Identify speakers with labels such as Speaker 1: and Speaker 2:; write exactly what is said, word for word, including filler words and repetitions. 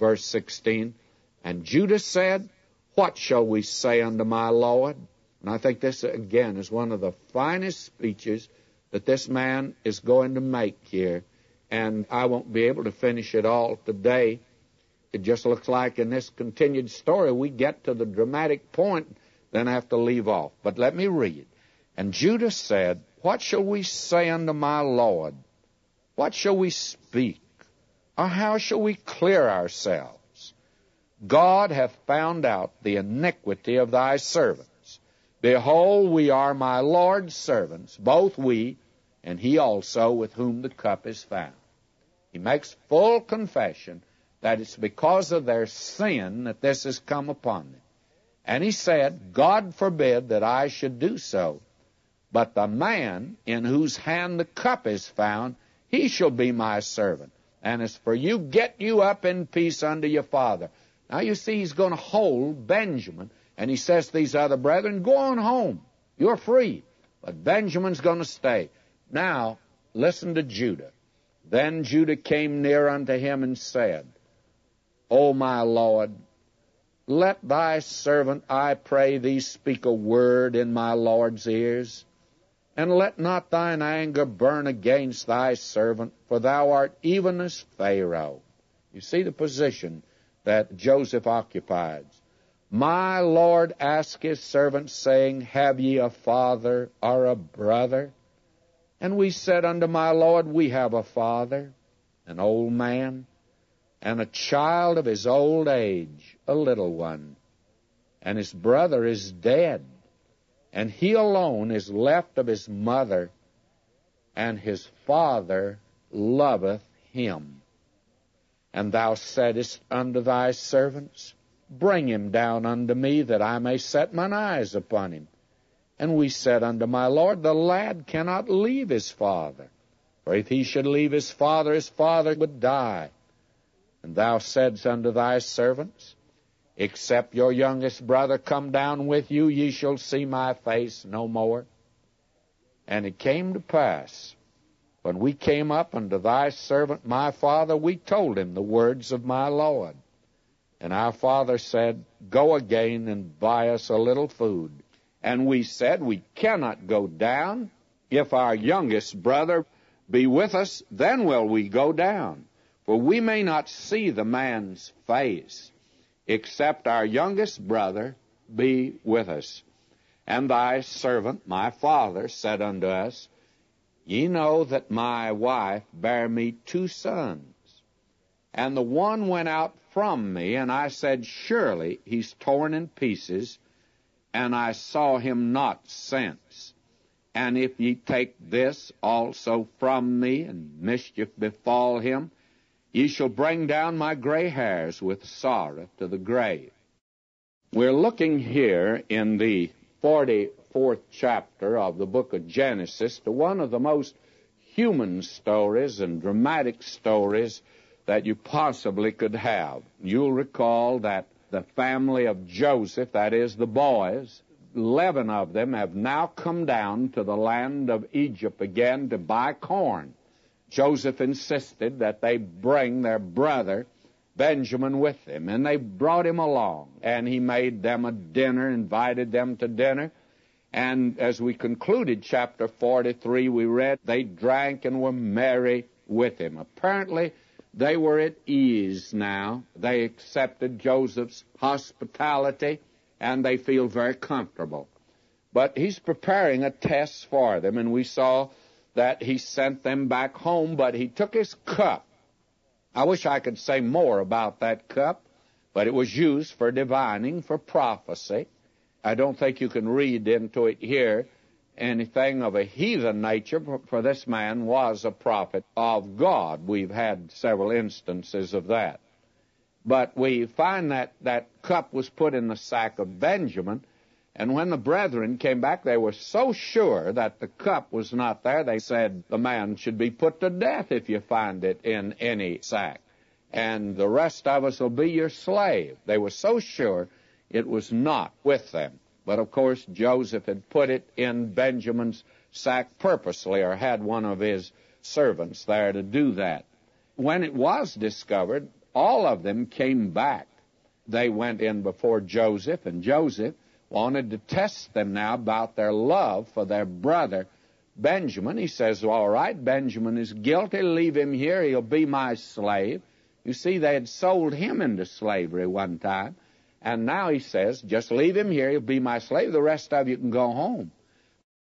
Speaker 1: verse sixteen. And Judah said, what shall we say unto my Lord? And I think this, again, is one of the finest speeches that this man is going to make here. And I won't be able to finish it all today. It just looks like in this continued story we get to the dramatic point, then I have to leave off. But let me read. And Judah said, what shall we say unto my Lord? What shall we speak? Or how shall we clear ourselves? God hath found out the iniquity of thy servants. Behold, we are my Lord's servants, both we and he also with whom the cup is found. He makes full confession that it's because of their sin that this has come upon them. And he said, God forbid that I should do so, but the man in whose hand the cup is found, he shall be my servant. And as for you, get you up in peace unto your father. Now you see, he's going to hold Benjamin, and he says to these other brethren, go on home. You're free. But Benjamin's going to stay. Now, listen to Judah. Then Judah came near unto him and said, O my Lord, let thy servant, I pray thee, speak a word in my Lord's ears, and let not thine anger burn against thy servant, for thou art even as Pharaoh. You see the position that Joseph occupies. My Lord asked his servants, saying, have ye a father or a brother? And we said unto my Lord, we have a father, an old man, and a child of his old age, a little one. And his brother is dead, and he alone is left of his mother, and his father loveth him. And thou saidst unto thy servants, bring him down unto me, that I may set mine eyes upon him. And we said unto my Lord, the lad cannot leave his father, for if he should leave his father, his father would die. And thou saidst unto thy servants, except your youngest brother come down with you, ye shall see my face no more. And it came to pass, when we came up unto thy servant my father, we told him the words of my Lord. And our father said, go again and buy us a little food. And we said, we cannot go down. If our youngest brother be with us, then will we go down. For we may not see the man's face, except our youngest brother be with us. And thy servant, my father, said unto us, ye know that my wife bare me two sons, and the one went out from me, and I said, surely he's torn in pieces, and I saw him not since. And if ye take this also from me, and mischief befall him, ye shall bring down my gray hairs with sorrow to the grave. We're looking here in the forty-fourth chapter of the book of Genesis to one of the most human stories and dramatic stories that you possibly could have. You'll recall that the family of Joseph, that is the boys, eleven of them have now come down to the land of Egypt again to buy corn. Joseph insisted that they bring their brother Benjamin with them, and they brought him along, and he made them a dinner, invited them to dinner, and as we concluded chapter forty-three, we read, they drank and were merry with him. Apparently, they were at ease now. They accepted Joseph's hospitality, and they feel very comfortable. But he's preparing a test for them, and we saw that he sent them back home, but he took his cup. I wish I could say more about that cup, but it was used for divining, for prophecy. I don't think you can read into it here anything of a heathen nature, for this man was a prophet of God. We've had several instances of that. But we find that that cup was put in the sack of Benjamin, and when the brethren came back, they were so sure that the cup was not there, they said the man should be put to death if you find it in any sack, and the rest of us will be your slave. They were so sure it was not with them. But, of course, Joseph had put it in Benjamin's sack purposely, or had one of his servants there to do that. When it was discovered, all of them came back. They went in before Joseph, and Joseph wanted to test them now about their love for their brother Benjamin. He says, all right, Benjamin is guilty. Leave him here. He'll be my slave. You see, they had sold him into slavery one time. And now he says, just leave him here. He'll be my slave. The rest of you can go home.